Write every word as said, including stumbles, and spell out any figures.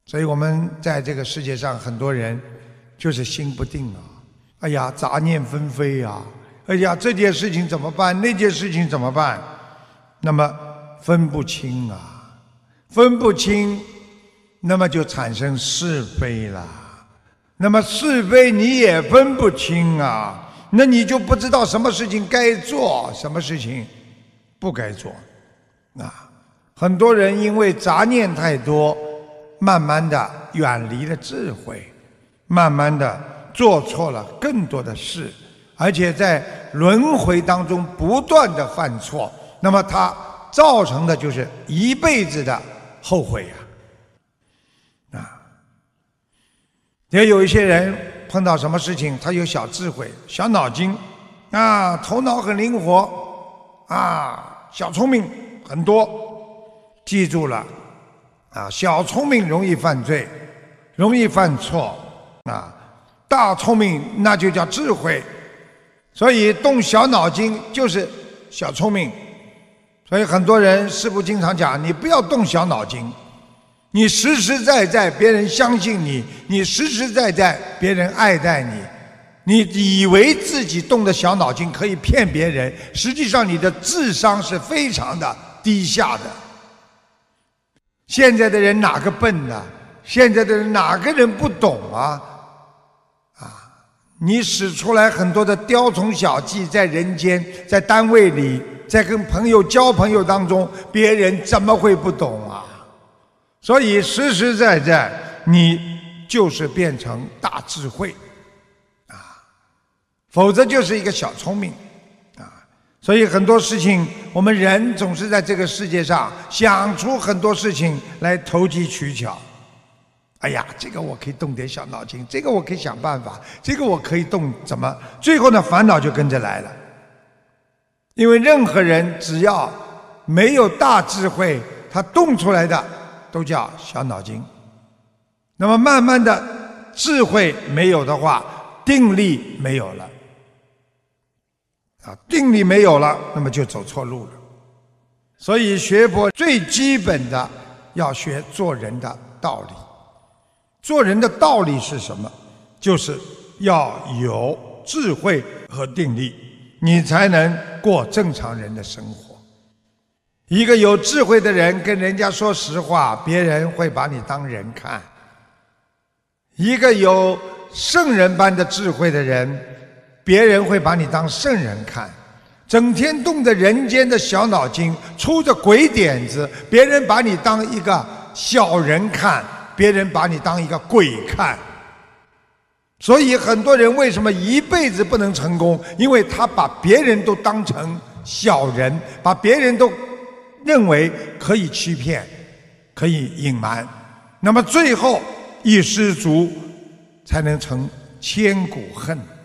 所以我们在这个世界上，很多人就是心不定啊，哎呀，杂念纷飞啊，哎呀，这件事情怎么办？那件事情怎么办？那么分不清啊，分不清，那么就产生是非了。那么是非你也分不清啊，那你就不知道什么事情该做，什么事情不该做啊。很多人因为杂念太多，慢慢的远离了智慧，慢慢的做错了更多的事，而且在轮回当中不断的犯错，那么他造成的就是一辈子的后悔呀、啊。啊，也有一些人碰到什么事情，他有小智慧、小脑筋，啊，头脑很灵活，啊，小聪明很多。记住了，啊，小聪明容易犯罪，容易犯错，啊，大聪明那就叫智慧。所以动小脑筋就是小聪明。所以很多人师父经常讲，你不要动小脑筋，你实实在在别人相信你，你实实在在别人爱戴你，你以为自己动的小脑筋可以骗别人，实际上你的智商是非常的低下的。现在的人哪个笨呢？现在的人哪个人不懂啊？啊，你使出来很多的雕虫小技，在人间，在单位里，在跟朋友交朋友当中，别人怎么会不懂啊？所以实实在在，你就是变成大智慧啊，否则就是一个小聪明啊。所以很多事情，我们人总是在这个世界上想出很多事情来投机取巧。哎呀，这个我可以动点小脑筋，这个我可以想办法，这个我可以动怎么？最后呢，烦恼就跟着来了。因为任何人只要没有大智慧，他动出来的都叫小脑筋。那么慢慢的，智慧没有的话，定力没有了。啊，定力没有了，那么就走错路了。所以学佛最基本的要学做人的道理。做人的道理是什么？就是要有智慧和定力，你才能过正常人的生活。一个有智慧的人跟人家说实话，别人会把你当人看。一个有圣人般的智慧的人，别人会把你当圣人看。整天动着人间的小脑筋，出着鬼点子，别人把你当一个小人看，别人把你当一个鬼看。所以很多人为什么一辈子不能成功？因为他把别人都当成小人，把别人都认为可以欺骗，可以隐瞒，那么最后一失足才能成千古恨。